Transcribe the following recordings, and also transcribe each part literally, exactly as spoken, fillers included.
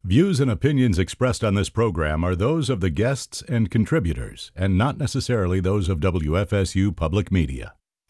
Views and opinions expressed on this program are those of the guests and contributors, and not necessarily those of W F S U Public Media.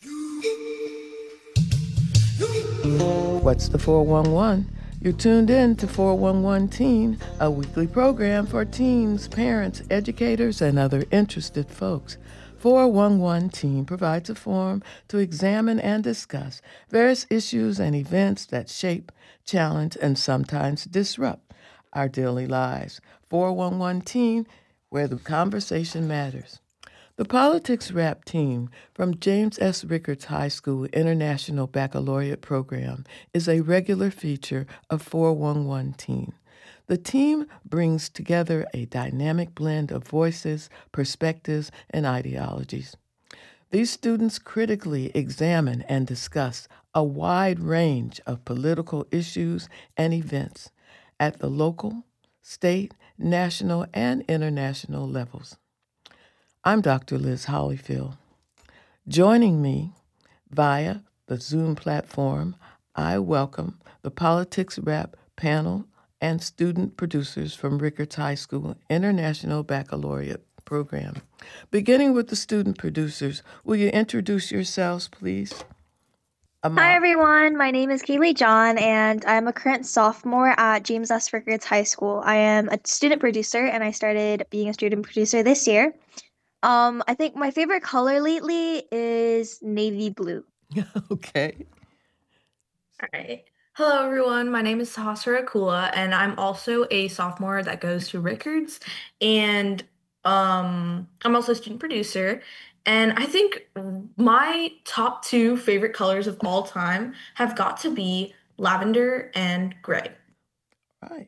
What's the four one one? You're tuned in to four one one Teen, a weekly program for teens, parents, educators, and other interested folks. four one one Teen provides a forum to examine and discuss various issues and events that shape, challenge, and sometimes disrupt our daily lives. four one one Teen, where the conversation matters. The Politics Rap team from James S. Rickards High School International Baccalaureate Program is a regular feature of four one one Teen. The team brings together a dynamic blend of voices, perspectives, and ideologies. These students critically examine and discuss a wide range of political issues and events at the local, state, national, and international levels. I'm Doctor Liz Hollyfield. Joining me via the Zoom platform, I welcome the Politics Rap panel and student producers from Rickards High School International Baccalaureate Program. Beginning with the student producers, will you introduce yourselves, please? Amal. Hi, everyone. My name is Kaylee John, and I'm a current sophomore at James S. Rickards High School. I am a student producer, and I started being a student producer this year. Um, I think my favorite color lately is navy blue. Okay. All right. Hello, everyone. My name is Sahasra Akula, and I'm also a sophomore that goes to Rickards. And um, I'm also a student producer. And I think my top two favorite colors of all time have got to be lavender and gray. Right.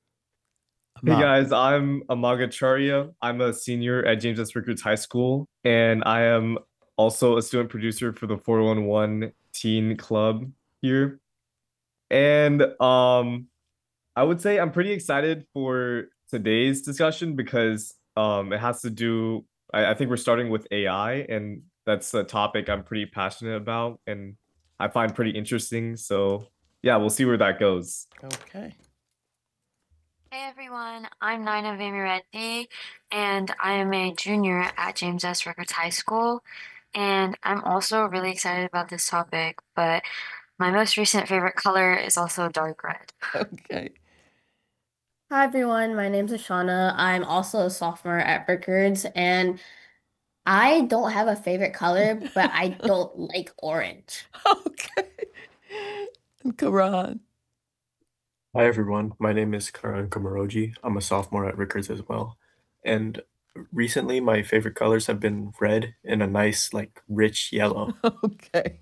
Hey guys, I'm Amagacharya. I'm a senior at James S. Rickards High School, and I am also a student producer for the four one one Teen Club here. And um, I would say I'm pretty excited for today's discussion because um, it has to do, I, I think we're starting with A I, and that's a topic I'm pretty passionate about and I find pretty interesting. So yeah, we'll see where that goes. Okay. Hey everyone, I'm Naina Vamireddy, and I am a junior at James S. Rickards High School, and I'm also really excited about this topic, but my most recent favorite color is also dark red. Okay. Hi everyone, my name's Ashana. I'm also a sophomore at Rickards, and I don't have a favorite color, but I don't like orange. Okay. And Karan. Hi everyone, my name is Karan Kamaroji. I'm a sophomore at Rickards as well. And recently my favorite colors have been red and a nice, like, rich yellow. Okay.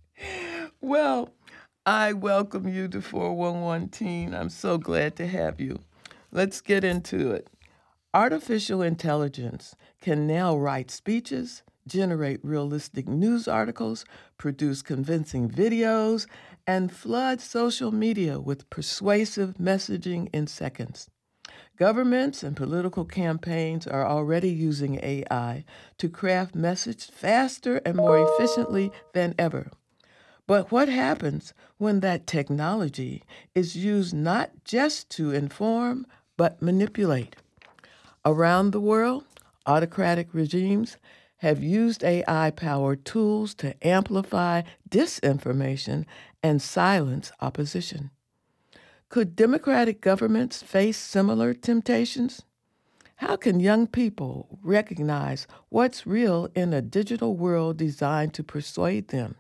Well, I welcome you to four one one Teen. I'm so glad to have you. Let's get into it. Artificial intelligence can now write speeches, generate realistic news articles, produce convincing videos, and flood social media with persuasive messaging in seconds. Governments and political campaigns are already using A I to craft messages faster and more efficiently than ever. But what happens when that technology is used not just to inform, but manipulate? Around the world, autocratic regimes have used A I-powered tools to amplify disinformation and silence opposition. Could democratic governments face similar temptations? How can young people recognize what's real in a digital world designed to persuade them?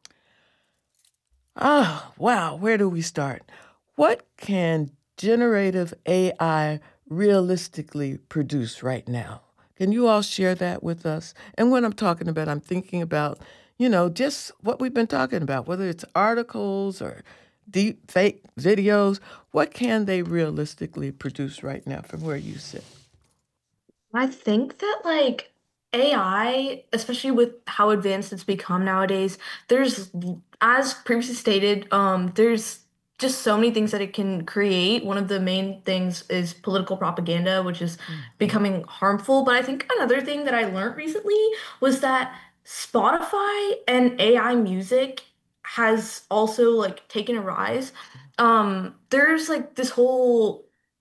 Ah, wow, where do we start? What can generative A I realistically produce right now? Can you all share that with us? And when I'm talking about, I'm thinking about, you know, just what we've been talking about, whether it's articles or deep fake videos. What can they realistically produce right now from where you sit? I think that like A I, especially with how advanced it's become nowadays, there's, as previously stated, um, there's just so many things that it can create. One of the main things is political propaganda, which is mm-hmm. becoming harmful. But I think another thing that I learned recently was that Spotify and A I music has also like taken a rise. Um, there's like this whole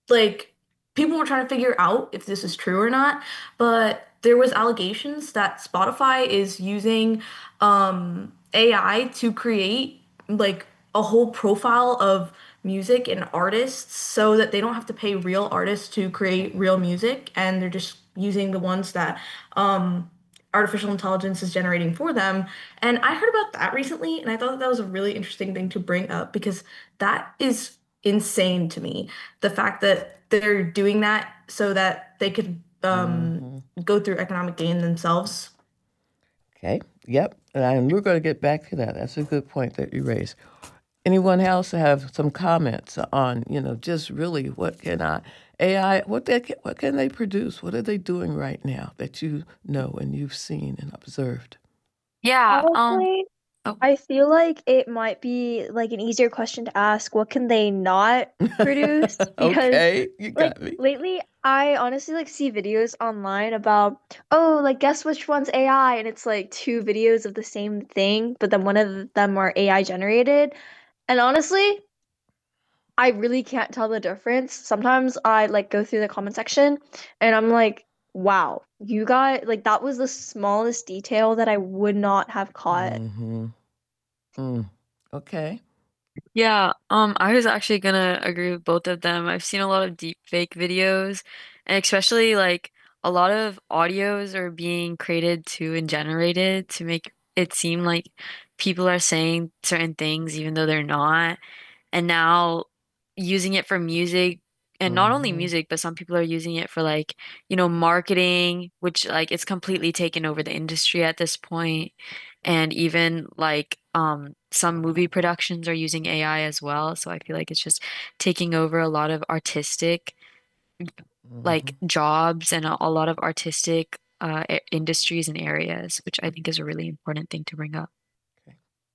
like people were trying to figure out if this is true or not, but there was allegations that Spotify is using um, A I to create like a whole profile of music and artists so that they don't have to pay real artists to create real music, and they're just using the ones that um, artificial intelligence is generating for them. And I heard about that recently, and I thought that that was a really interesting thing to bring up because that is insane to me. The fact that they're doing that so that they could um, Mhm. go through economic gain themselves. Okay. Yep. And we're going to get back to that. That's a good point that you raised. Anyone else have some comments on, you know, just really what can I, A I, what they can, what can they produce? What are they doing right now that you know and you've seen and observed? Yeah, um, Honestly, oh, I feel like it might be like an easier question to ask. What can they not produce? Because Okay, you like got me. lately, I honestly like see videos online about, oh, like guess which one's A I, and it's like two videos of the same thing, but then one of them are A I generated. And honestly, I really can't tell the difference. Sometimes I like go through the comment section and I'm like, wow, you got like that was the smallest detail that I would not have caught. Mm-hmm. Mm. Okay. yeah, um, I was actually gonna agree with both of them. I've seen a lot of deep fake videos, and especially like a lot of audios are being created to and generated to make it seem like people are saying certain things even though they're not. And now using it for music, and not only Mm-hmm. music, but some people are using it for like, you know, marketing, which like it's completely taken over the industry at this point. And even like um some movie productions are using A I as well. So I feel like it's just taking over a lot of artistic Mm-hmm. like jobs and a, a lot of artistic uh i- industries and areas, which I think is a really important thing to bring up. Okay.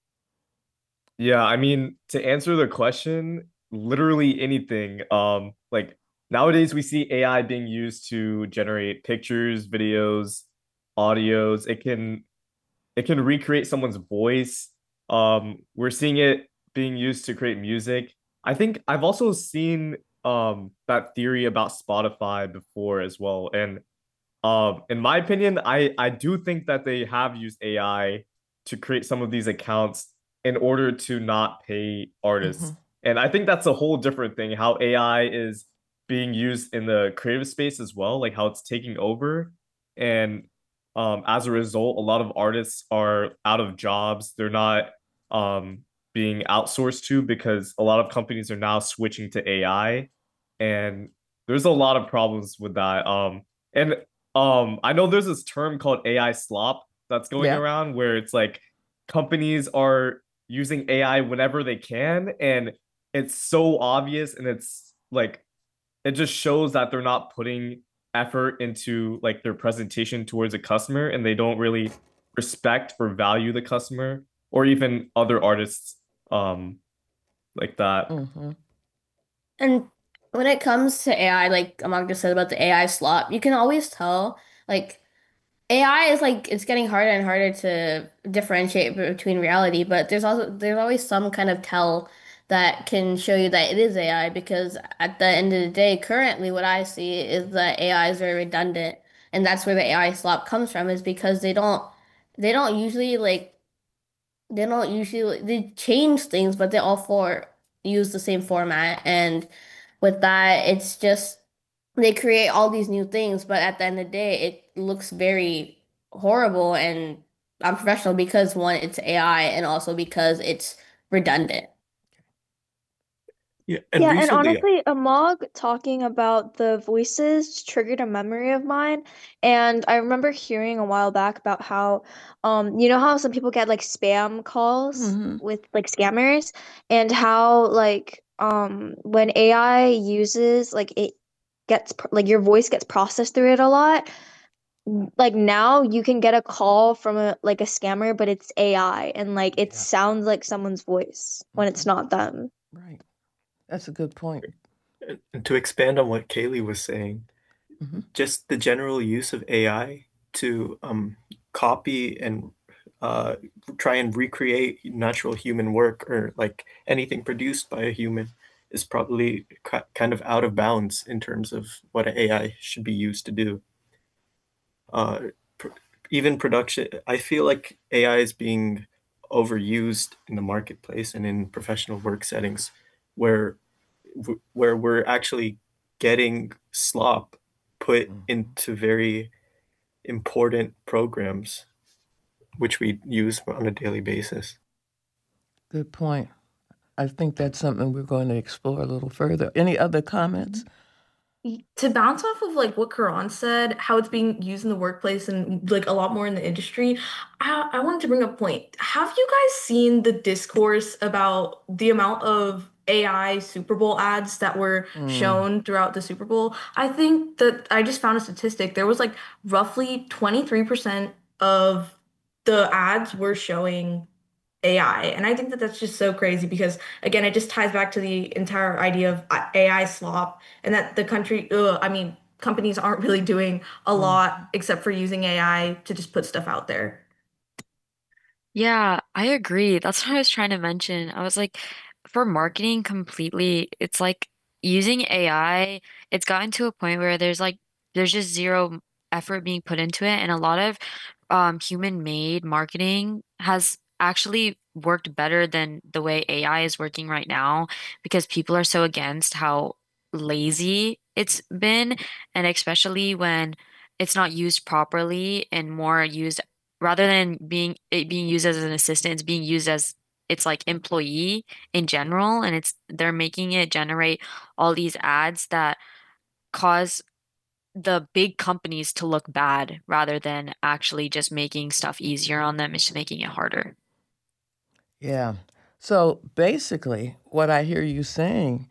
Yeah, I mean, to answer the question, literally anything. Um, like nowadays we see A I being used to generate pictures, videos, audios. It can it can recreate someone's voice. Um, we're seeing it being used to create music. I think I've also seen um that theory about Spotify before as well. And um, in my opinion, I I do think that they have used A I to create some of these accounts in order to not pay Mm-hmm. artists. And I think that's a whole different thing, how A I is being used in the creative space as well, like how it's taking over. And um, as a result, a lot of artists are out of jobs. They're not um, being outsourced to because a lot of companies are now switching to A I. And there's a lot of problems with that. Um, and um, I know there's this term called A I slop that's going Yeah. around where it's like companies are using A I whenever they can, and it's so obvious, and it's like it just shows that they're not putting effort into like their presentation towards a customer, and they don't really respect or value the customer or even other artists um like that. Mm-hmm. And when it comes to A I, like Among just said about the A I slop, you can always tell, like, A I is like it's getting harder and harder to differentiate between reality, but there's also there's always some kind of tell that can show you that it is A I because at the end of the day, currently what I see is that A I is very redundant, and that's where the A I slop comes from, is because they don't they don't usually like they don't usually they change things, but they all four use the same format, and with that, it's just they create all these new things, but at the end of the day, it looks very horrible and unprofessional because one, it's A I, and also because it's redundant. Yeah, and Yeah, and recently, honestly, Amog talking about the voices triggered a memory of mine. And I remember hearing a while back about how, um, you know how some people get like spam calls Mm-hmm. with like scammers, and how like um when A I uses like it gets pr- like your voice gets processed through it a lot. Like now you can get a call from a like a scammer, but it's A I and like it Yeah. sounds like someone's voice when it's Mm-hmm. not them. Right. That's a good point. and to expand on what Kaylee was saying, Mm-hmm. just the general use of A I to um, copy and uh, try and recreate natural human work or like anything produced by a human is probably kind of out of bounds in terms of what A I should be used to do. Uh, pr even production, I feel like A I is being overused in the marketplace and in professional work settings where where we're actually getting slop put into very important programs which we use on a daily basis. Good point. I think that's something we're going to explore a little further. Any other comments? To bounce off of like what Karan said, how it's being used in the workplace and like a lot more in the industry, I, I wanted to bring up a point. Have you guys seen the discourse about the amount of A I Super Bowl ads that were Mm. shown throughout the Super Bowl? I think that I just found a statistic. There was like roughly twenty-three percent of the ads were showing A I. And I think that that's just so crazy because, again, it just ties back to the entire idea of uh, A I slop and that the country, ugh, I mean, companies aren't really doing a lot except for using A I to just put stuff out there. Yeah, I agree. That's what I was trying to mention. I was like, for marketing completely, it's like using A I, it's gotten to a point where there's like there's just zero effort being put into it, and a lot of um human-made marketing has actually worked better than the way A I is working right now because people are so against how lazy it's been, and especially when it's not used properly and more used rather than being it being used as an assistant, it's being used as it's like employee in general, and it's they're making it generate all these ads that cause the big companies to look bad rather than actually just making stuff easier on them. It's just making it harder. Yeah. So basically, what I hear you saying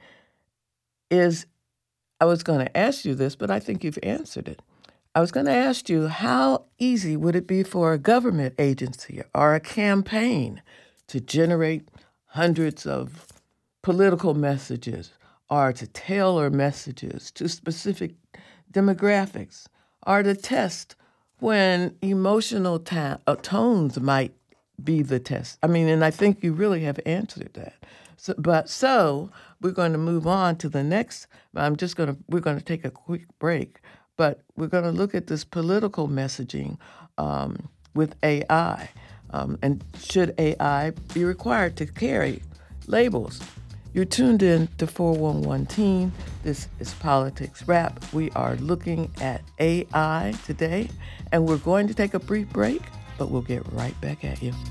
is I was going to ask you this, but I think you've answered it. I was going to ask you, how easy would it be for a government agency or a campaign to generate hundreds of political messages or to tailor messages to specific demographics or to test when emotional ta- uh, tones might be the test? I mean, and I think you really have answered that. So, but so we're going to move on to the next. I'm just going to, we're going to take a quick break, but we're going to look at this political messaging um, with A I. Um, and should A I be required to carry labels? You're tuned in to four one one Teen. This is Politics Wrap. We are looking at A I today, and we're going to take a brief break, but we'll get right back at you.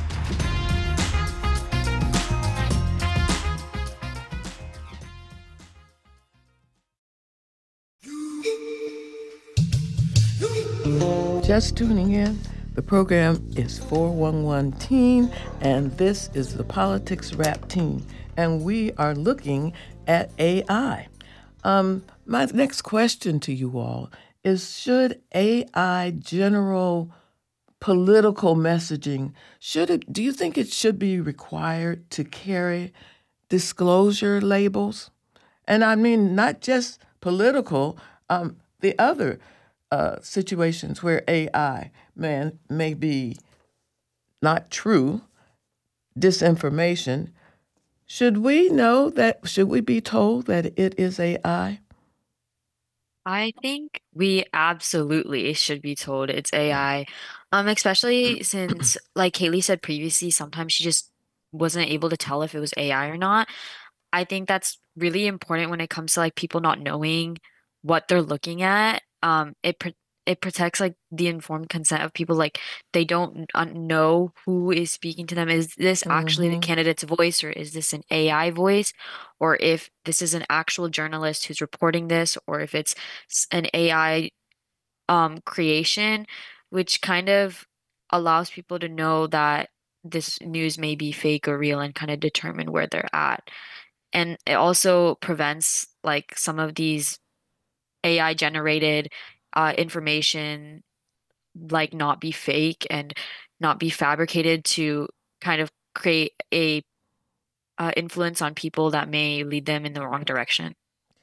Just tuning in, the program is four one one Teen, and this is the Politics Wrap Team, and we are looking at A I. Um, my next question to you all is, should A I general political messaging, should it, do you think it should be required to carry disclosure labels? And I mean, not just political, um, the other uh, situations where A I man, may be not true, disinformation. Should we know that, should we be told that it is A I? I think we absolutely should be told it's A I. Um, especially since, like Kaylee said previously, sometimes she just wasn't able to tell if it was A I or not. I think that's really important when it comes to like people not knowing what they're looking at. Um, it pr it protects like the informed consent of people. Like they don't uh, know who is speaking to them. Is this actually the Mm-hmm. candidate's voice, or is this an A I voice, or if this is an actual journalist who's reporting this, or if it's s- an A I um creation, which kind of allows people to know that this news may be fake or real and kind of determine where they're at. And it also prevents like some of these A I generated uh, information like not be fake and not be fabricated to kind of create a uh, influence on people that may lead them in the wrong direction.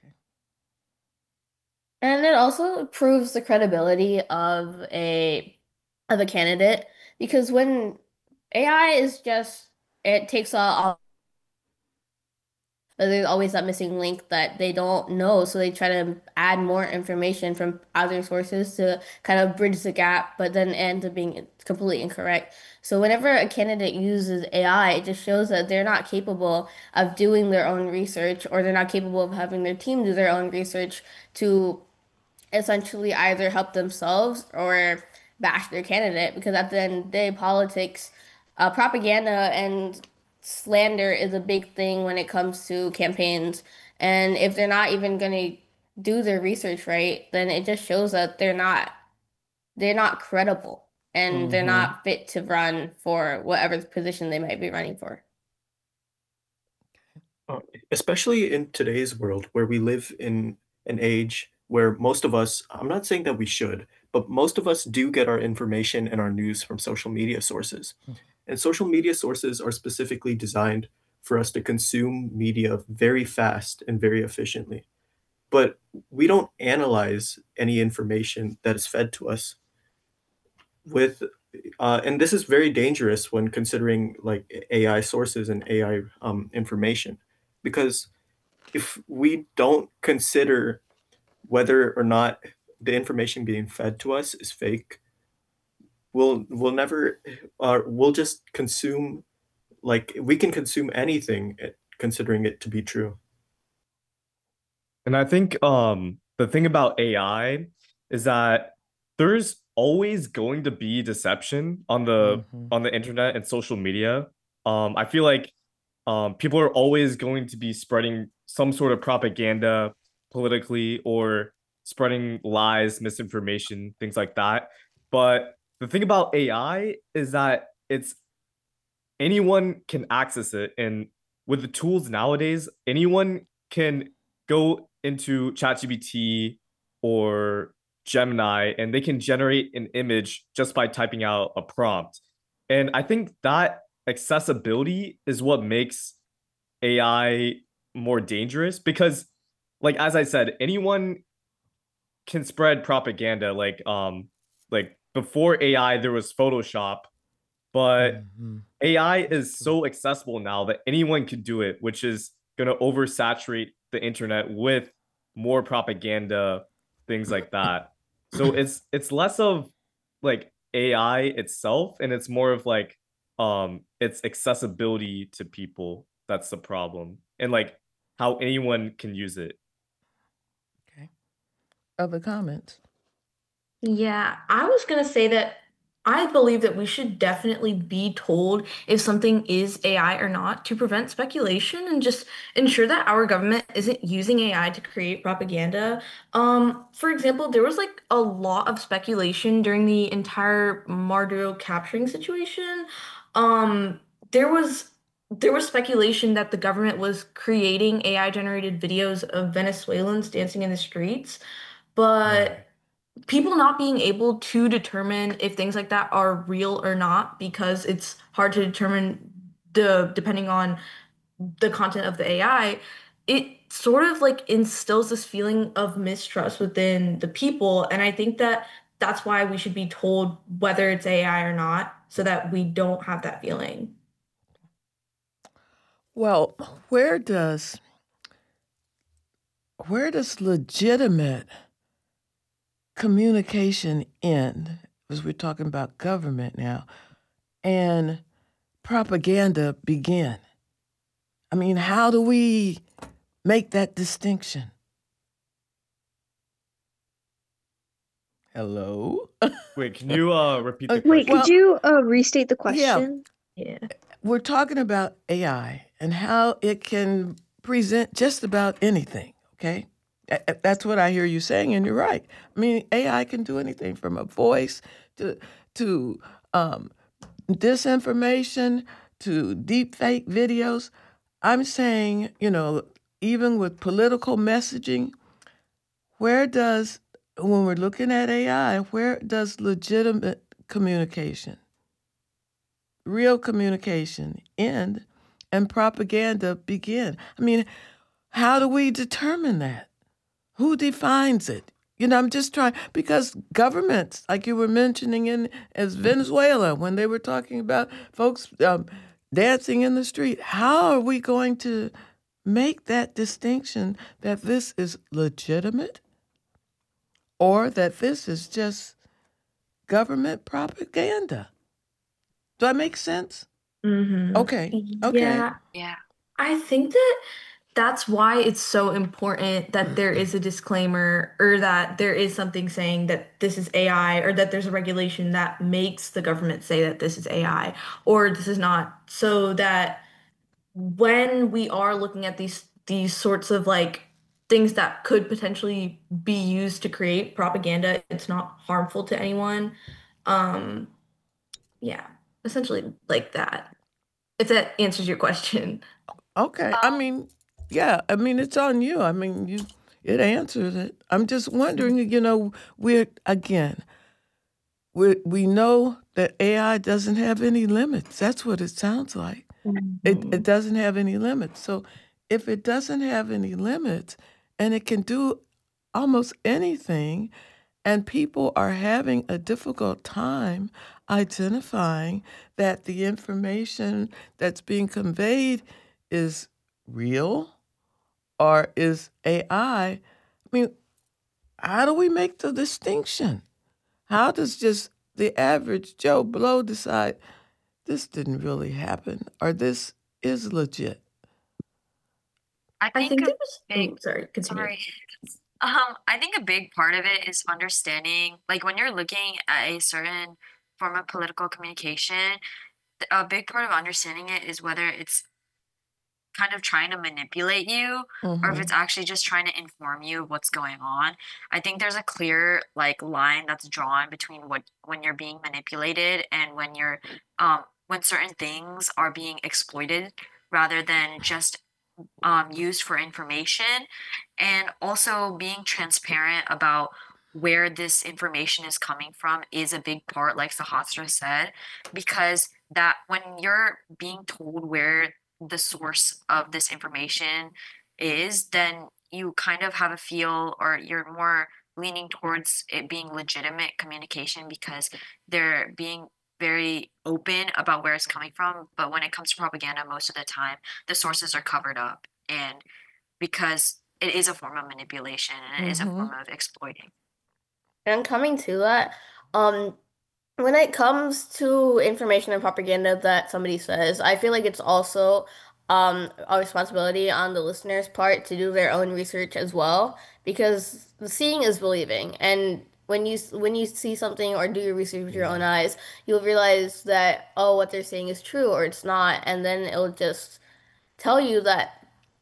And it also proves the credibility of a of a candidate because when A I is just it takes all but there's always that missing link that they don't know. So they try to add more information from other sources to kind of bridge the gap, but then end up being completely incorrect. So whenever a candidate uses A I, it just shows that they're not capable of doing their own research, or they're not capable of having their team do their own research to essentially either help themselves or bash their candidate, because at the end of the day, politics, uh, propaganda and slander is a big thing when it comes to campaigns. And if they're not even going to do their research right, then it just shows that they're not they're not credible and they're Mhm. not fit to run for whatever position they might be running for. Uh, especially in today's world where we live in an age where most of us, I'm not saying that we should, but most of us do get our information and our news from social media sources. And social media sources are specifically designed for us to consume media very fast and very efficiently. But we don't analyze any information that is fed to us with uh, and this is very dangerous when considering like A I sources and A I um, information, because if we don't consider whether or not the information being fed to us is fake, we'll we'll never uh, we'll just consume, like we can consume anything eh, considering it to be true. And I think um the thing about A I is that there's always going to be deception on the Mhm. on the internet and social media. Um, I feel like um people are always going to be spreading some sort of propaganda politically, or spreading lies, misinformation, things like that. But the thing about A I is that it's anyone can access it, and with the tools nowadays, anyone can go into ChatGPT or Gemini and they can generate an image just by typing out a prompt. And I think that accessibility is what makes A I more dangerous, because like as I said, anyone can spread propaganda. Like um like before A I there was Photoshop, but Mhm. A I is so accessible now that anyone can do it, which is going to oversaturate the internet with more propaganda, things like that. So it's it's less of like A I itself, and it's more of like um its accessibility to people that's the problem, and like how anyone can use it. Okay. Other comments? Yeah, I was gonna say that I believe that we should definitely be told if something is A I or not, to prevent speculation and just ensure that our government isn't using A I to create propaganda. Um, for example, there was like a lot of speculation during the entire Marduro capturing situation. Um, there was there was speculation that the government was creating A I generated videos of Venezuelans dancing in the streets, but people not being able to determine if things like that are real or not, because it's hard to determine the depending on the content of the A I, it sort of like instills this feeling of mistrust within the people. And I think that that's why we should be told whether it's A I or not, so that we don't have that feeling. Well, where does where does legitimate communication end? Because we're talking about government now, and propaganda begin. I mean, how do we make that distinction? Hello? Wait, can you uh repeat the Uh, question? Wait, Well, could you uh, restate the Yeah, question? Yeah. we're talking about A I and how it can present just about anything, okay? A- a- That's what I hear you saying, and you're right. I mean, A I can do anything from a voice to to um, disinformation to deep fake videos. I'm saying, you know, even with political messaging, where does, when we're looking at A I, where does legitimate communication, real communication end and propaganda begin? I mean, how do we determine that? Who defines it? You know, I'm just trying, because governments, like you were mentioning in as Venezuela, when they were talking about folks um, dancing in the street, how are we going to make that distinction that this is legitimate or that this is just government propaganda. Do that make sense? Mm-hmm. Okay. Okay. Yeah. Yeah. I think that that's why it's so important that there is a disclaimer or that there is something saying that this is A I or that there's a regulation that makes the government say that this is A I or this is not, so that when we are looking at these these sorts of like things that could potentially be used to create propaganda, it's not harmful to anyone. Um, yeah, essentially like that. If that answers your question. Okay. I mean, yeah, I mean, it's on you. I mean, you it answers it. I'm just wondering, you know, we're again, we we know that A I doesn't have any limits. That's what it sounds like. It it doesn't have any limits. So if it doesn't have any limits and it can do almost anything, and people are having a difficult time identifying that the information that's being conveyed is real or is A I. I mean, how do we make the distinction? How does just the average Joe Blow decide this didn't really happen or this is legit? I I think think a there's big oh, sorry, continue. sorry. Um, I think a big part of it is understanding, like when you're looking at a certain form of political communication, th- a big part of understanding it is whether it's kind of trying to manipulate you or if it's actually just trying to inform you of what's going on. I think there's a clear like line that's drawn between what when you're being manipulated and when you're um when certain things are being exploited rather than just um used for information, and also being transparent about where this information is coming from is a big part, like Sahasra said, because that when you're being told where the source of this information is, then you kind of have a feel or you're more leaning towards it being legitimate communication because they're being very open about where it's coming from. But when it comes to propaganda, most of the time the sources are covered up, and because it is a form of manipulation and it is a form of exploiting. And coming to that, um, when it comes to information and propaganda that somebody says, I feel like it's also um, a responsibility on the listener's part to do their own research as well, because seeing is believing. And when you when you see something or do your research with your own eyes, you'll realize that, oh, what they're saying is true or it's not, and then it'll just tell you that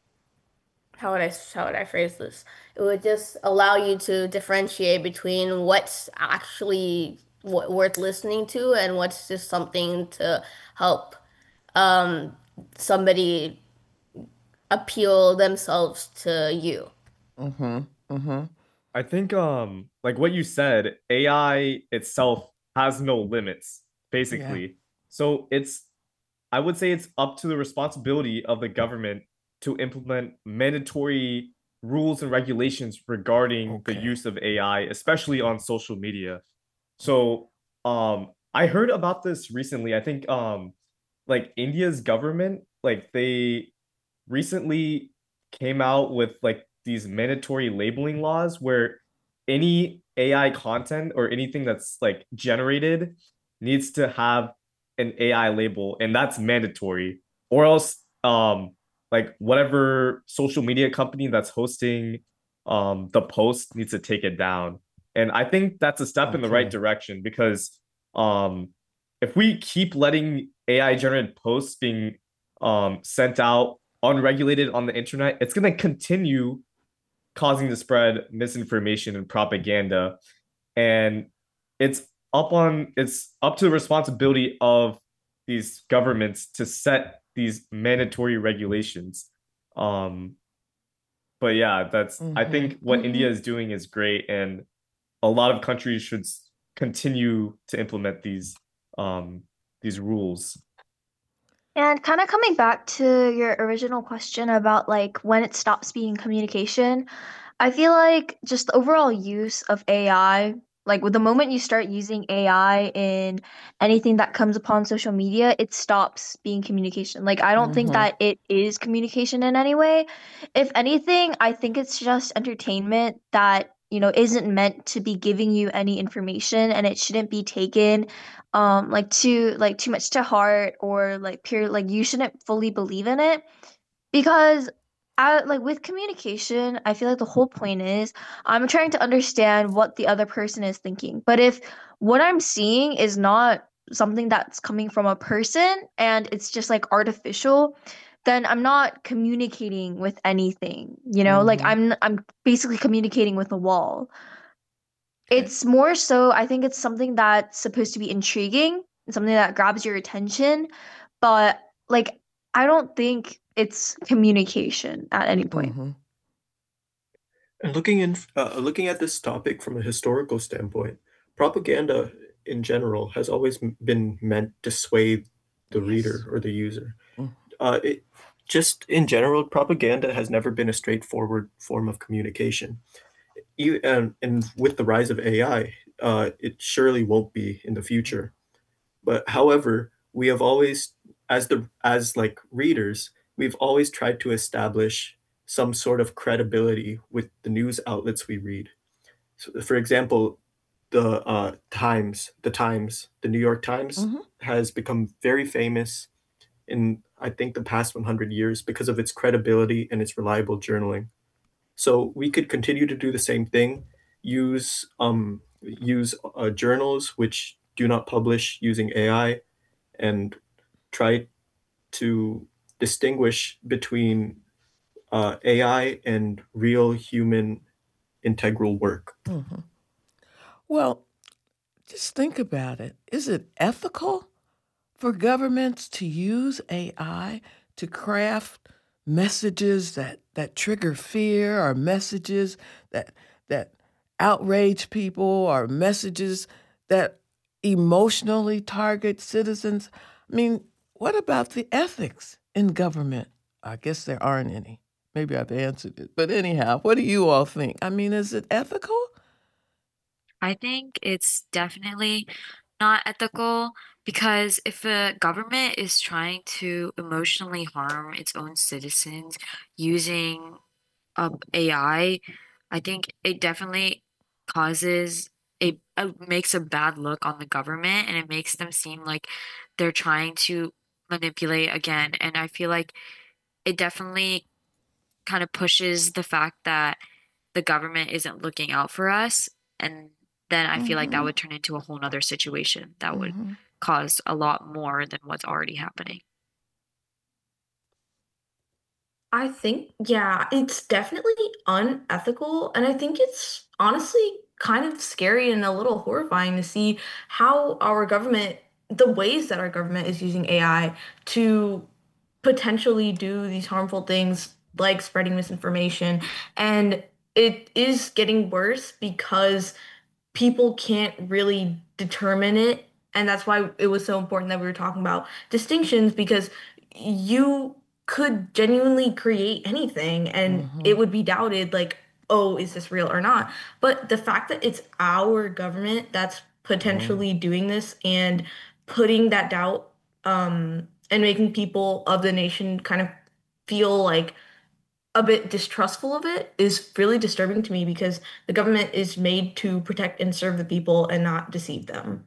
how would I how would I phrase this? It would just allow you to differentiate between what's actually w worth listening to and what's just something to help um, somebody appeal themselves to you. Mm-hmm. Mm-hmm. I think um like what you said, A I itself has no limits, basically. Yeah. So it's I would say it's up to the responsibility of the government to implement mandatory rules and regulations regarding okay. the use of A I, especially on social media. So um I heard about this recently. I think um like India's government, like they recently came out with like these mandatory labeling laws where any A I content or anything that's like generated needs to have an A I label, and that's mandatory, or else um like whatever social media company that's hosting um the post needs to take it down. And I think that's a step okay. in the right direction, because um if we keep letting A I generated posts being um sent out unregulated on the internet, it's going to continue causing the spread misinformation and propaganda. And it's up on it's up to the responsibility of these governments to set these mandatory regulations. Um but yeah, that's mm-hmm. I think what mm-hmm. India is doing is great, and a lot of countries should continue to implement these um these rules. And kind of coming back to your original question about like when it stops being communication, I feel like just the overall use of A I like with the moment you start using A I in anything that comes upon social media, it stops being communication. Like I don't think Mm-hmm. that it is communication in any way. If anything, I think it's just entertainment that, you know, isn't meant to be giving you any information, and it shouldn't be taken um like too like too much to heart, or like pure, like you shouldn't fully believe in it. Because I like with communication, I feel like the whole point is I'm trying to understand what the other person is thinking. But if what I'm seeing is not something that's coming from a person and it's just like artificial, then I'm not communicating with anything, you know? Like Mm-hmm. I'm I'm basically communicating with a wall. Okay. It's more so, I think it's something that's supposed to be intriguing, something that grabs your attention, but like I don't think it's communication at any point. Mm-hmm. And looking in, uh, looking at this topic from a historical standpoint, propaganda in general has always m- been meant to sway the reader Yes. or the user. Mm. Uh, it, just in general, propaganda has never been a straightforward form of communication. You, and, and with the rise of A I, uh, it surely won't be in the future. But however, we have always, as the as like readers, we've always tried to establish some sort of credibility with the news outlets we read. So, for example, the uh, Times, the Times, the New York Times Mm-hmm. has become very famous in I think the past one hundred years because of its credibility and its reliable journaling. So we could continue to do the same thing, use um, use uh, journals which do not publish using A I, and try to distinguish between uh, A I and real human integral work. Mm-hmm. Well, just think about it. Is it ethical for governments to use A I to craft messages that, that trigger fear, or messages that that outrage people, or messages that emotionally target citizens? I mean, what about the ethics in government? I guess there aren't any. Maybe I've answered it. But anyhow, what do you all think? I mean, is it ethical? I think it's definitely not ethical because if a government is trying to emotionally harm its own citizens using uh, A I, I think it definitely causes a, a makes a bad look on the government, and it makes them seem like they're trying to manipulate again. And I feel like it definitely kind of pushes the fact that the government isn't looking out for us. And then I feel like that Mm-hmm. would turn into a whole nother situation that would Mm-hmm. cause a lot more than what's already happening. I think, yeah, it's definitely unethical. And I think it's honestly kind of scary and a little horrifying to see how our government, the ways that our government is using A I to potentially do these harmful things like spreading misinformation. And it is getting worse because people can't really determine it. And that's why it was so important that we were talking about distinctions, because you could genuinely create anything and Mm-hmm. it would be doubted, like, oh, is this real or not? But the fact that it's our government that's Oh. potentially doing this and putting that doubt um, and making people of the nation kind of feel like a bit distrustful of it is really disturbing to me, because the government is made to protect and serve the people and not deceive them.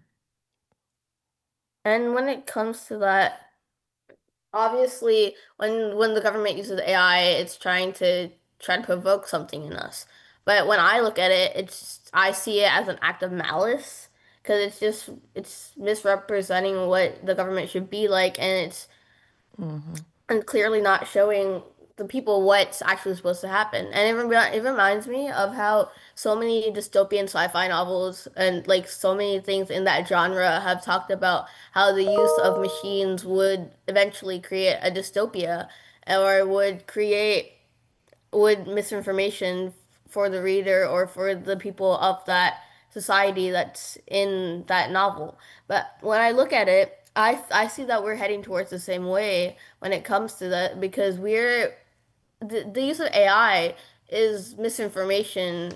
And when it comes to that, obviously, when when the government uses A I, it's trying to try to provoke something in us. But when I look at it, it's I see it as an act of malice because it's just it's misrepresenting what the government should be like, and it's Mm-hmm. and clearly not showing the people what's actually supposed to happen. And it, remi- it reminds me of how so many dystopian sci-fi novels and like so many things in that genre have talked about how the use of machines would eventually create a dystopia, or would create would misinformation for the reader or for the people of that society that's in that novel. But when I look at it, I I see that we're heading towards the same way when it comes to that, because we're the, the use of A I is misinformation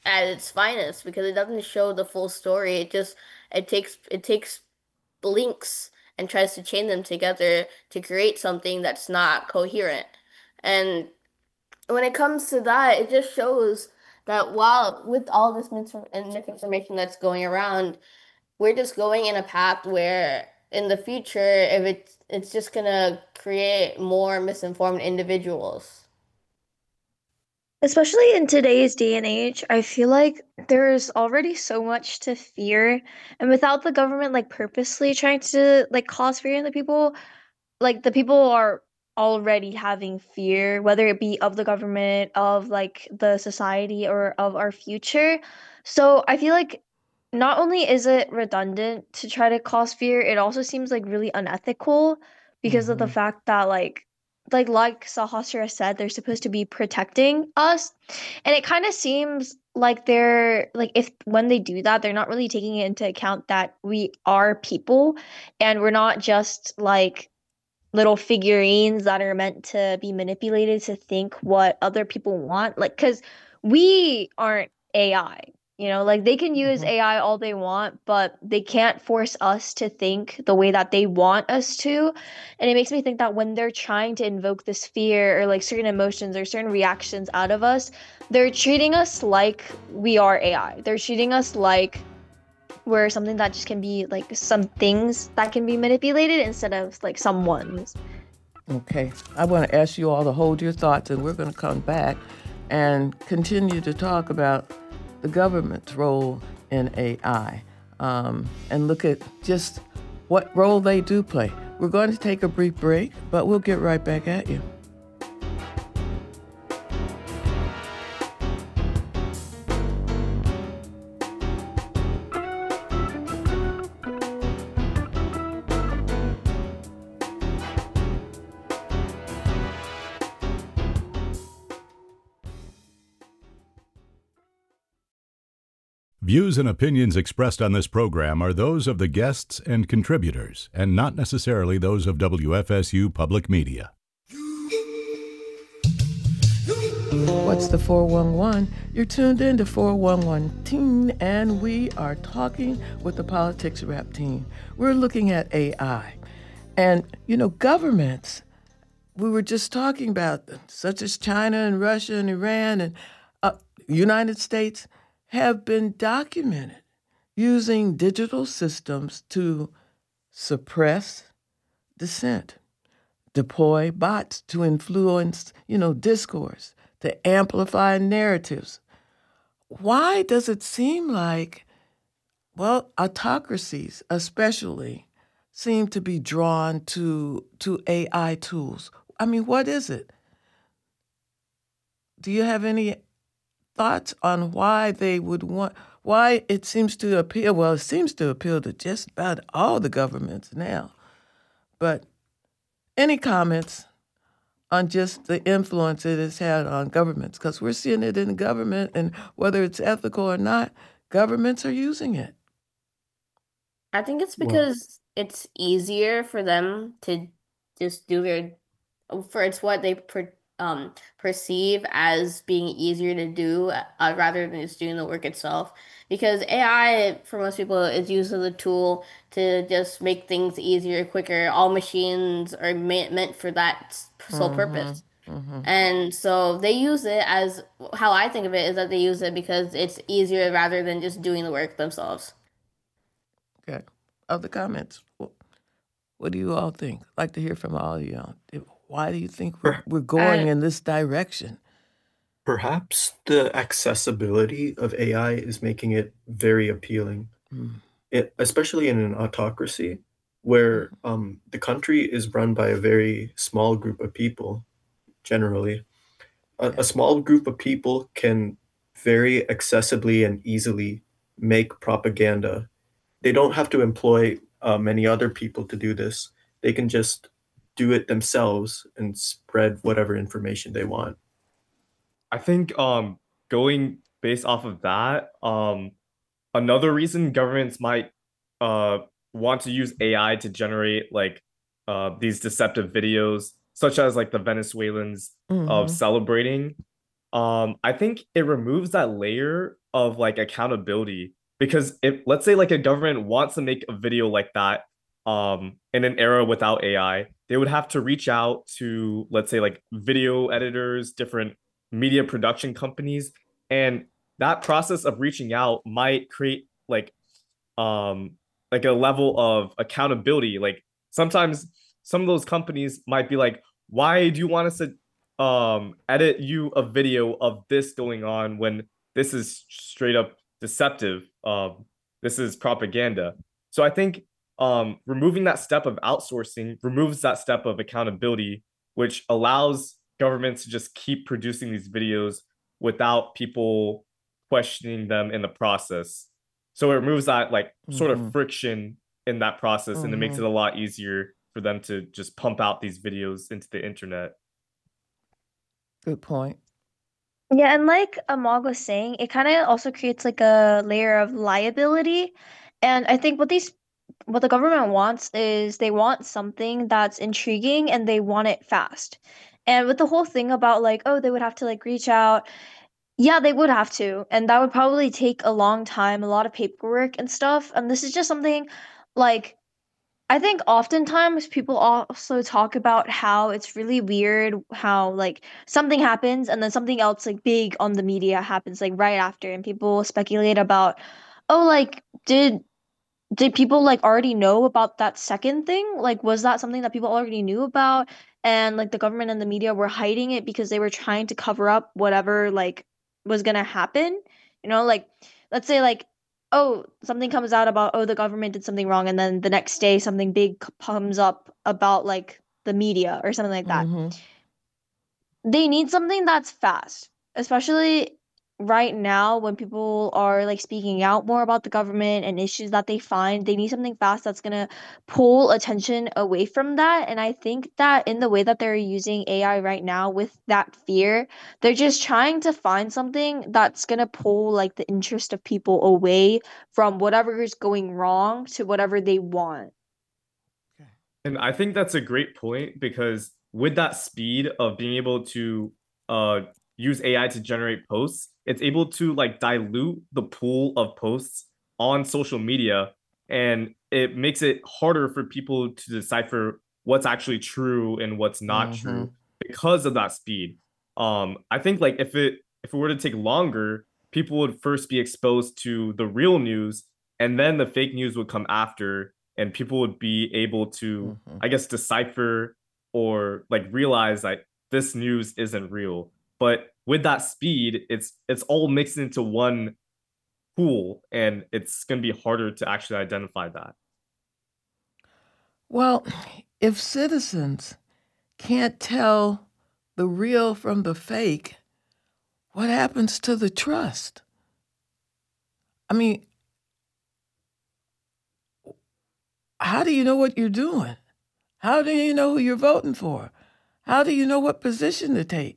at its finest because it doesn't show the full story. It just it takes it takes links and tries to chain them together to create something that's not coherent. And when it comes to that, it just shows that while with all this misinformation that's going around, we're just going in a path where in the future, if it's it's just gonna create more misinformed individuals. Especially in today's day and age, I feel like there's already so much to fear, and without the government like purposely trying to like cause fear in the people, like the people are already having fear, whether it be of the government, of like the society, or of our future. So I feel like not only is it redundant to try to cause fear, it also seems like really unethical because of the Mhm. fact that like like like Sahasra said, they're supposed to be protecting us. And it kind of seems like they're like if when they do that, they're not really taking into account that we are people and we're not just like little figurines that are meant to be manipulated to think what other people want. Like, because we aren't A I, you know, like they can use Mhm. A I all they want, but they can't force us to think the way that they want us to. And it makes me think that when they're trying to invoke this fear or like certain emotions or certain reactions out of us, they're treating us like we are A I. They're treating us like we're something that just can be like some things that can be manipulated instead of like someone's. Okay, I want to ask you all to hold your thoughts, and we're going to come back and continue to talk about the government's role in A I um, and look at just what role they do play. We're going to take a brief break, but we'll get right back at you. Views and opinions expressed on this program are those of the guests and contributors, and not necessarily those of W F S U Public Media. What's the four one one? You're tuned in to four one one Teen, and we are talking with the Politics Rap team. We're looking at A I. And, you know, governments, we were just talking about, such as China and Russia and Iran and uh, United States, have been documented using digital systems to suppress dissent, deploy bots to influence, you know, discourse, to amplify narratives. Why does it seem like, well, autocracies especially seem to be drawn to to A I tools? I mean, what is it? Do you have any thoughts on why they would want, why it seems to appeal, well, it seems to appeal to just about all the governments now. But any comments on just the influence it has had on governments? Because we're seeing it in government, and whether it's ethical or not, governments are using it. I think it's Well, because it's easier for them to just do their, for it's what they per, um perceive as being easier to do uh, rather than just doing the work itself. Because A I, for most people, is used as a tool to just make things easier, quicker. All machines are ma meant for that sole purpose. Mm-hmm. And so they use it as, how I think of it is that they use it because it's easier rather than just doing the work themselves. Okay. Other comments? What, what do you all think? I'd like to hear from all of y'all. Why do you think we're, we're going I- in this direction? perhaps the accessibility of A I is making it very appealing, Mm. it, especially in an autocracy where um, the country is run by a very small group of people, generally. A, Yeah. a small group of people can very accessibly and easily make propaganda. They don't have to employ uh, many other people to do this. They can just do it themselves and spread whatever information they want. I think um going based off of that, um another reason governments might uh want to use A I to generate like uh these deceptive videos, such as like the Venezuelans of Mm-hmm. celebrating. Um, I think it removes that layer of like accountability, because if let's say like a government wants to make a video like that um in an era without A I, they would have to reach out to, let's say, like video editors, different media production companies, and that process of reaching out might create like um like a level of accountability. Like sometimes some of those companies might be like, why do you want us to um edit you a video of this going on when this is straight up deceptive? Um this is propaganda. So I think um removing that step of outsourcing removes that step of accountability, which allows governments to just keep producing these videos without people questioning them in the process. So it removes that like sort Mm-hmm. of friction in that process, and it makes it Mm-hmm. a lot easier for them to just pump out these videos into the internet. Good point. Yeah, and like Amog was saying, it kind of also creates like a layer of liability. And I think what these what the government wants is they want something that's intriguing and they want it fast. And with the whole thing about like, oh, they would have to like reach out, yeah, they would have to. And that would probably take a long time, a lot of paperwork and stuff. And this is just something like I think oftentimes people also talk about how it's really weird how like something happens and then something else like big on the media happens like right after and people speculate about oh like did did people like already know about that second thing? Like was that something that people already knew about and like the government and the media were hiding it because they were trying to cover up whatever like was gonna happen? You know, like let's say like oh something comes out about oh the government did something wrong and then the next day something big c- comes up about like the media or something like that. Mm-hmm. They need something that's fast, especially right now when people are like speaking out more about the government and issues that they find. They need something fast that's gonna pull attention away from that. And I think that in the way that they're using A I right now with that fear, they're just trying to find something that's gonna pull like the interest of people away from whatever is going wrong to whatever they want. And I think that's a great point, because with that speed of being able to uh use A I to generate posts, it's able to like dilute the pool of posts on social media, and it makes it harder for people to decipher what's actually true and what's not Mm-hmm. true because of that speed. Um I think like if it if it were to take longer, people would first be exposed to the real news, and then the fake news would come after, and people would be able to, Mm-hmm. I guess, decipher or like realize that this news isn't real. But with that speed, it's it's all mixed into one pool, and it's going to be harder to actually identify that. Well, if citizens can't tell the real from the fake, what happens to the trust? I mean, how do you know what you're doing? How do you know who you're voting for? How do you know what position to take?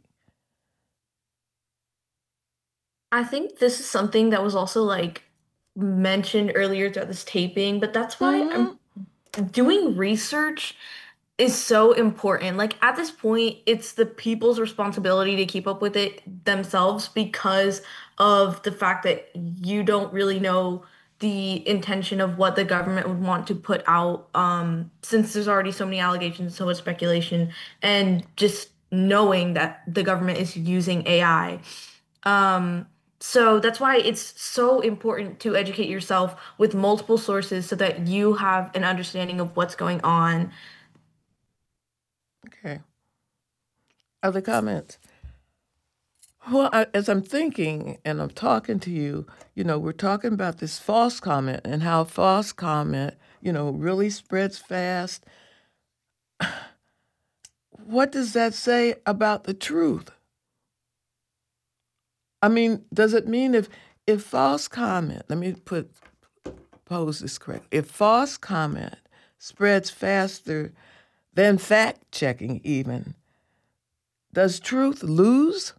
I think this is something that was also like mentioned earlier throughout this taping, but that's why Mm-hmm. I'm doing research is so important. Like at this point, it's the people's responsibility to keep up with it themselves because of the fact that you don't really know the intention of what the government would want to put out, um, since there's already so many allegations, so much speculation, and just knowing that the government is using A I. Um, so that's why it's so important to educate yourself with multiple sources so that you have an understanding of what's going on. Okay. Other comments? Well, I, as I'm thinking and I'm talking to you, you know, we're talking about this false comment and how false comment, you know, really spreads fast. What does that say about the truth? I mean, does it mean if if false comment, let me put pose this correct. If false comment spreads faster than fact checking even, does truth lose?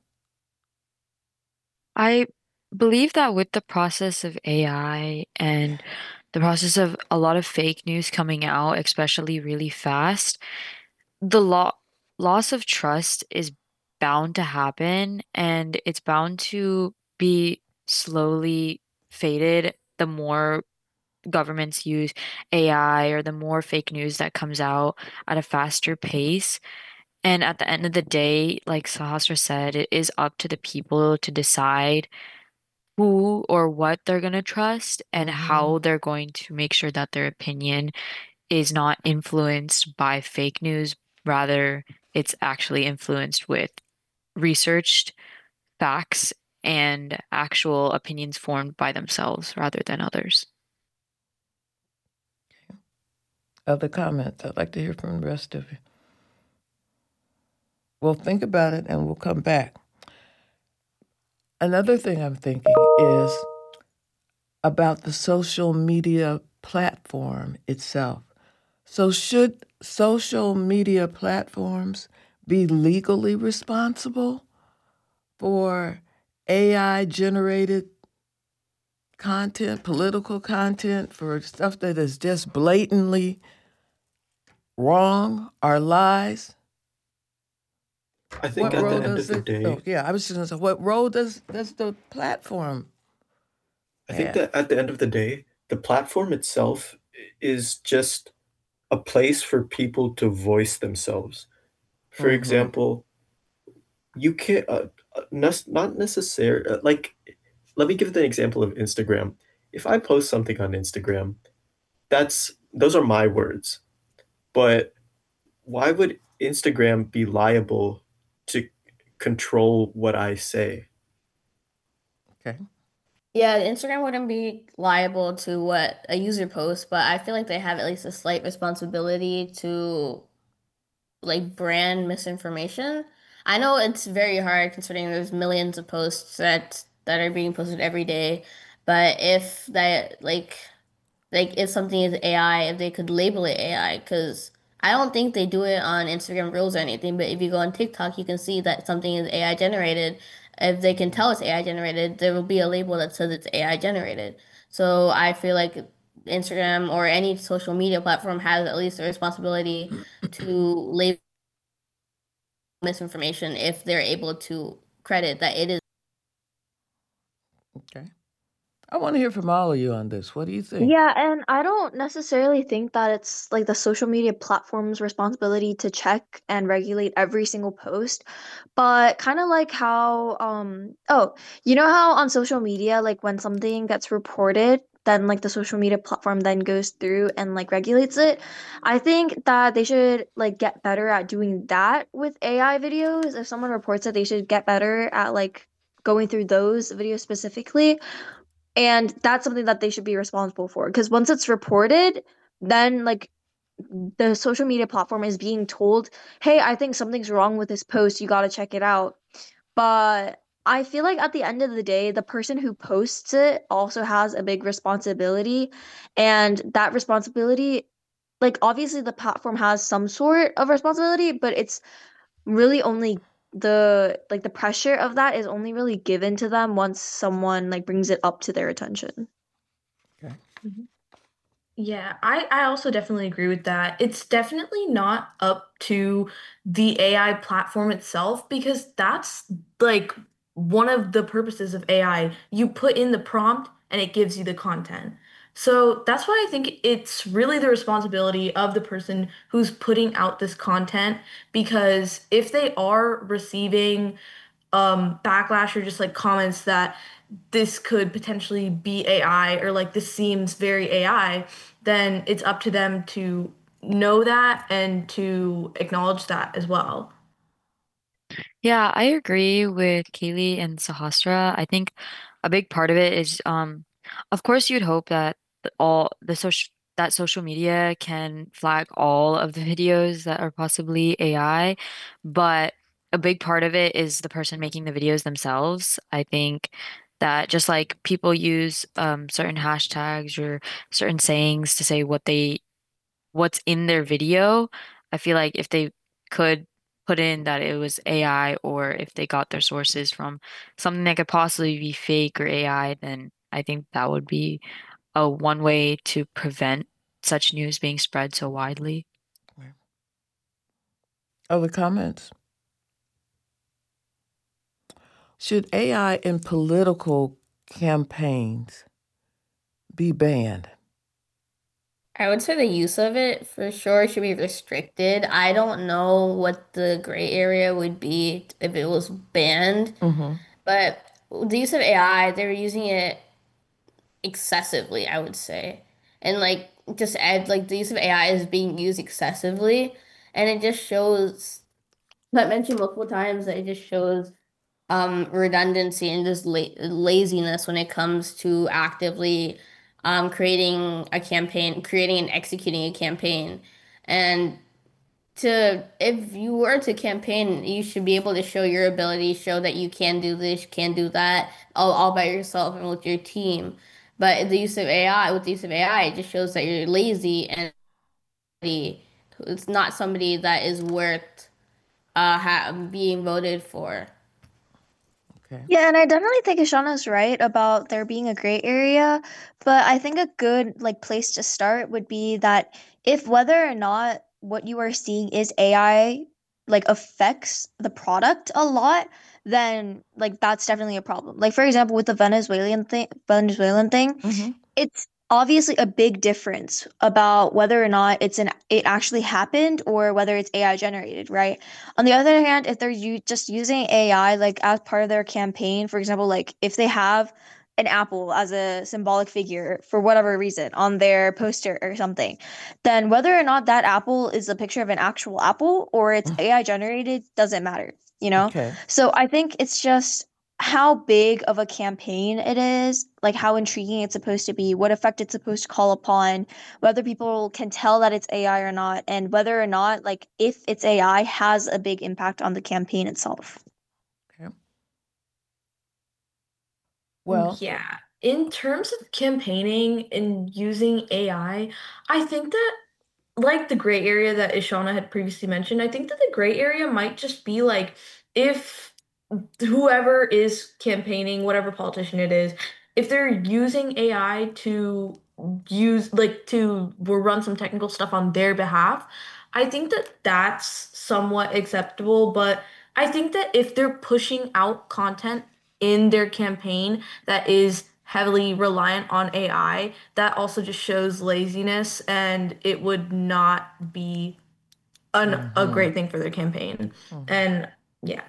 I believe that with the process of A I and the process of a lot of fake news coming out, especially really fast, the lo loss of trust is bound to happen, and it's bound to be slowly faded the more governments use A I or the more fake news that comes out at a faster pace. And at the end of the day, like Sahasra said, it is up to the people to decide who or what they're going to trust and how they're going to make sure that their opinion is not influenced by fake news. Rather, it's actually influenced with researched facts and actual opinions formed by themselves rather than others. Other comments? I'd like to hear from the rest of you. We'll think about it and we'll come back. Another thing I'm thinking is about the social media platform itself. So should social media platforms be legally responsible for A I-generated content, political content, for stuff that is just blatantly wrong or lies? I think What at role the end does of the it? day, Oh, yeah, I was just gonna say, what role does does the platform I think have? that at the end of the day, the platform itself is just a place for people to voice themselves. For Mhm. example, you can't uh, uh, nes- not necessarily uh, like. Let me give the example of Instagram. If I post something on Instagram, that's those are my words. But why would Instagram be liable to control what I say? Okay. Yeah, Instagram wouldn't be liable to what a user posts, but I feel like they have at least a slight responsibility to like brand misinformation. I know it's very hard considering there's millions of posts that that are being posted every day, but if that like like if something is A I, if they could label it A I, because I don't think they do it on Instagram Reels or anything, but if you go on TikTok, you can see that something is A I generated. If they can tell it's A I generated, there will be a label that says it's A I generated. So I feel like Instagram or any social media platform has at least a responsibility to label misinformation if they're able to credit that it is. Okay. I want to hear from all of you on this. What do you think? Yeah, and I don't necessarily think that it's like the social media platform's responsibility to check and regulate every single post, but kind of like how um oh, you know how on social media like when something gets reported, then like the social media platform then goes through and like regulates it. I think that they should like get better at doing that with A I videos. If someone reports it, they should get better at like going through those videos specifically. And that's something that they should be responsible for. Because once it's reported, then like the social media platform is being told, hey, I think something's wrong with this post. You got to check it out. But I feel like at the end of the day, the person who posts it also has a big responsibility. And that responsibility, like obviously the platform has some sort of responsibility, but it's really only the like the pressure of that is only really given to them once someone like brings it up to their attention. Okay. Yeah, I, I also definitely agree with that. It's definitely not up to the A I platform itself because that's like one of the purposes of A I. You put in the prompt and it gives you the content. So that's why I think it's really the responsibility of the person who's putting out this content because if they are receiving um backlash or just like comments that this could potentially be A I or like this seems very A I, then it's up to them to know that and to acknowledge that as well. Yeah, I agree with Kaylee and Sahasra. I think a big part of it is, um, of course, you'd hope that the- all the social that social media can flag all of the videos that are possibly A I, but a big part of it is the person making the videos themselves. I think that just like people use um, certain hashtags or certain sayings to say what they what's in their video, I feel like if they could put in that it was A I or if they got their sources from something that could possibly be fake or A I, then I think that would be a one way to prevent such news being spread so widely. Other comments? Should A I in political campaigns be banned? I would say the use of it for sure should be restricted. I don't know what the gray area would be if it was banned, Mm-hmm. but the use of A I, they're using it excessively, I would say. And like just add like the use of A I is being used excessively, and it just shows, I mentioned multiple times that it just shows um redundancy and just la laziness when it comes to actively um creating a campaign, creating and executing a campaign. And to if you were to campaign, you should be able to show your ability, show that you can do this, can do that, all, all by yourself and with your team. But the use of A I, with the use of A I, it just shows that you're lazy and it's not somebody that is worth uh ha being voted for. Okay. Yeah, and I definitely think Ishana's right about there being a gray area, but I think a good like place to start would be that if whether or not what you are seeing is A I like affects the product a lot, then like that's definitely a problem. Like for example, with the Venezuelan thing, Venezuelan thing, Mm-hmm. it's obviously a big difference about whether or not it's an it actually happened or whether it's A I generated, right? On the other hand, if they're u- just using A I like as part of their campaign, for example, like if they have an apple as a symbolic figure for whatever reason on their poster or something, then whether or not that apple is a picture of an actual apple or it's A I generated doesn't matter, you know? Okay. So I think it's just how big of a campaign it is, like how intriguing it's supposed to be, what effect it's supposed to call upon, whether people can tell that it's A I or not, and whether or not, like, if it's A I has a big impact on the campaign itself. Okay. Well, Yeah. In terms of campaigning and using A I, I think that like the gray area that Ishana had previously mentioned, I think that the gray area might just be like if whoever is campaigning, whatever politician it is, if they're using A I to use like to run some technical stuff on their behalf, I think that that's somewhat acceptable. But I think that if they're pushing out content in their campaign that is heavily reliant on A I, that also just shows laziness and it would not be an, a mm-hmm. great thing for their campaign. Mm-hmm. And yeah.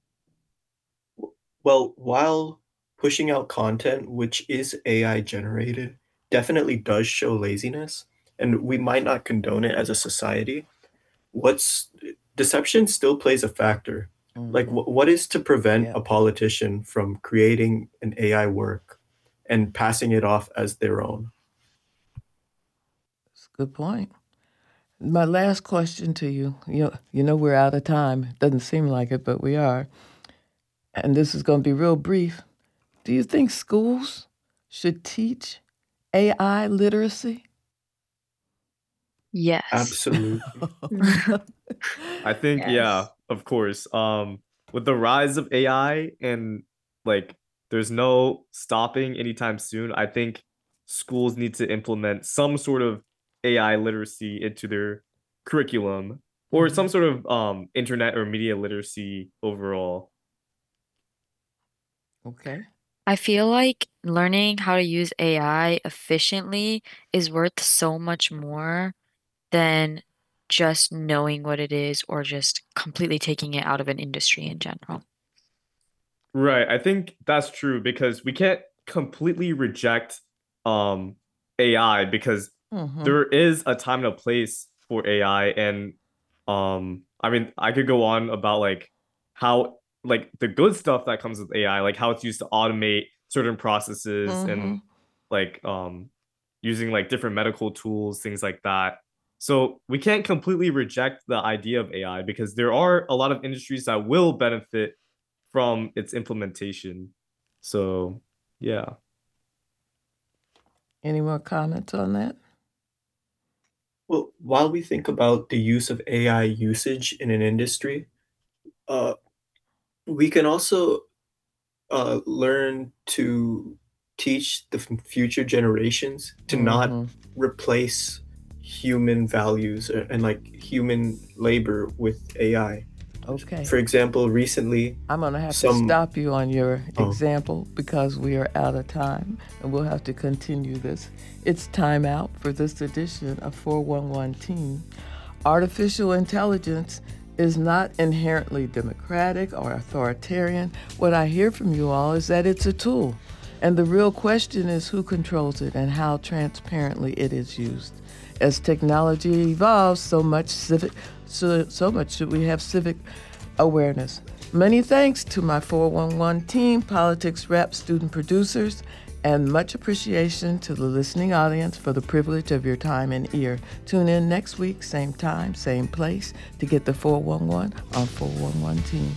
Well, while pushing out content which is A I generated definitely does show laziness, and we might not condone it as a society, what's deception still plays a factor. Mm-hmm. Like, wh- what is to prevent Yeah. a politician from creating an A I work and passing it off as their own? That's a good point. My last question to you, you know, you know we're out of time. It doesn't seem like it, but we are. And this is going to be real brief. Do you think schools should teach A I literacy? Yes. Absolutely. I think, Yes. yeah, of course. Um, with the rise of A I and like there's no stopping anytime soon, I think schools need to implement some sort of A I literacy into their curriculum or Mhm. some sort of um internet or media literacy overall. Okay. I feel like learning how to use A I efficiently is worth so much more than just knowing what it is or just completely taking it out of an industry in general. Right. I think that's true because we can't completely reject um A I because Mhm. there is a time and a place for A I and um I mean I could go on about like how like the good stuff that comes with A I, like how it's used to automate certain processes and Mhm. like um using like different medical tools, things like that. So we can't completely reject the idea of A I because there are a lot of industries that will benefit from its implementation. So, yeah. Any more comments on that? Well, while we think about the use of A I usage in an industry, uh, we can also uh, learn to teach the f- future generations to not Mhm. replace human values or- and like human labor with A I. Okay. For example, recently, I'm going to have some... to stop you on your oh. example because we are out of time and we'll have to continue this. It's time out for this edition of four one one Teen. Artificial intelligence is not inherently democratic or authoritarian. What I hear from you all is that it's a tool. And the real question is who controls it and how transparently it is used. As technology evolves, so much civic, so, so much should we have civic awareness. Many thanks to my four one one Teen Politics Rap student producers, and much appreciation to the listening audience for the privilege of your time and ear. Tune in next week, same time, same place, to get the four one one on four one one Teen.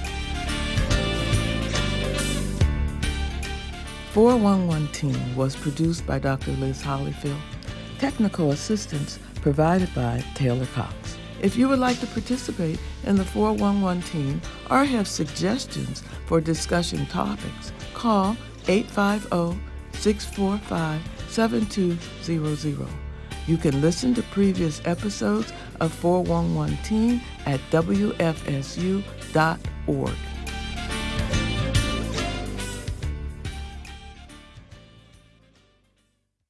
four one one Teen was produced by Doctor Liz Hollyfield. Technical assistance provided by Taylor Cox. If you would like to participate in the four one one Teen or have suggestions for discussion topics, call eight five zero, six four five, seven two zero zero. You can listen to previous episodes of four one one Teen at W F S U dot org.